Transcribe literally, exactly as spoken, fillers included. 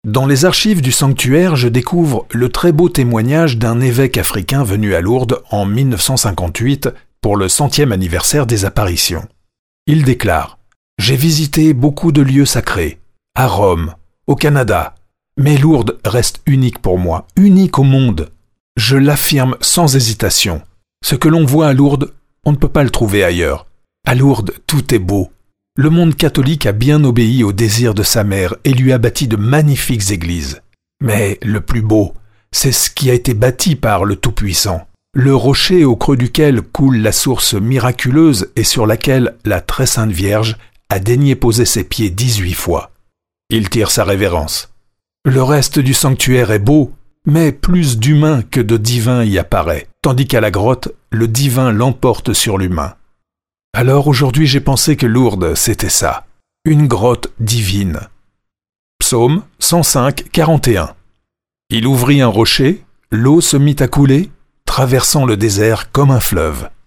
Dans les archives du sanctuaire, je découvre le très beau témoignage d'un évêque africain venu à Lourdes en mille neuf cent cinquante-huit pour le centième anniversaire des apparitions. Il déclare « J'ai visité beaucoup de lieux sacrés, à Rome, au Canada, mais Lourdes reste unique pour moi, unique au monde. Je l'affirme sans hésitation. Ce que l'on voit à Lourdes, on ne peut pas le trouver ailleurs. À Lourdes, tout est beau. Le monde catholique a bien obéi au désir de sa mère et lui a bâti de magnifiques églises. Mais le plus beau, c'est ce qui a été bâti par le Tout-Puissant. Le rocher au creux duquel coule la source miraculeuse et sur laquelle la très sainte Vierge a daigné poser ses pieds dix-huit fois. Il tire sa révérence. Le reste du sanctuaire est beau, mais plus d'humain que de divin y apparaît, tandis qu'à la grotte, le divin l'emporte sur l'humain. Alors aujourd'hui j'ai pensé que Lourdes c'était ça, une grotte divine. Psaume cent cinq, quarante et un. Il ouvrit un rocher, l'eau se mit à couler, traversant le désert comme un fleuve.